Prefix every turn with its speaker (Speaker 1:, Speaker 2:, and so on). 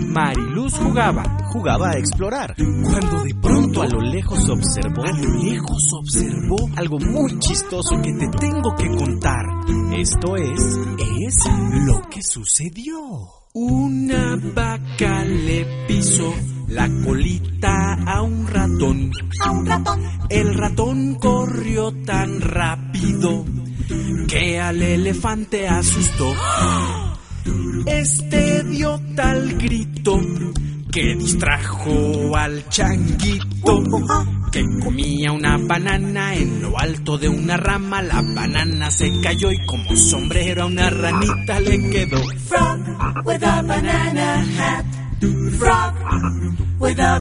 Speaker 1: Mariluz jugaba a explorar, cuando de pronto a lo lejos observó algo muy chistoso que te tengo que contar. Esto es lo que sucedió. Una vaca le pisó la colita a un ratón. El ratón corrió tan rápido que al elefante asustó. Este dio tal grito que distrajo al changuito, que comía una banana en lo alto de una rama. La banana se cayó y como sombrero a una ranita le quedó.
Speaker 2: Frog with a banana hat. Frog with a